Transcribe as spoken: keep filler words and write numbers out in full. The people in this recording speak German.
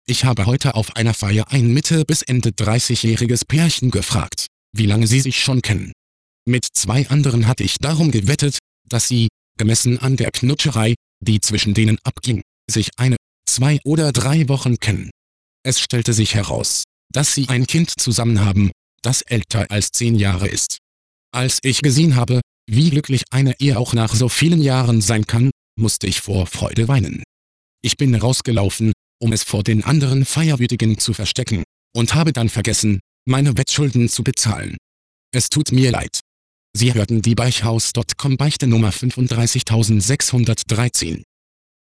Ich habe heute auf einer Feier ein Mitte- bis Ende dreißigjähriges Pärchen gefragt, wie lange sie sich schon kennen. Mit zwei anderen hatte ich darum gewettet, dass sie, gemessen an der Knutscherei, die zwischen denen abging, sich eine, zwei oder drei Wochen kennen. Es stellte sich heraus, dass sie ein Kind zusammen haben, das älter als zehn Jahre ist. Als ich gesehen habe, wie glücklich eine Ehe auch nach so vielen Jahren sein kann, musste ich vor Freude weinen. Ich bin rausgelaufen, um es vor den anderen Feierwütigen zu verstecken, und habe dann vergessen, meine Wettschulden zu bezahlen. Es tut mir leid. Sie hörten die Beichthaus Punkt com Beichte Nummer fünfunddreißigtausendsechshundertdreizehn.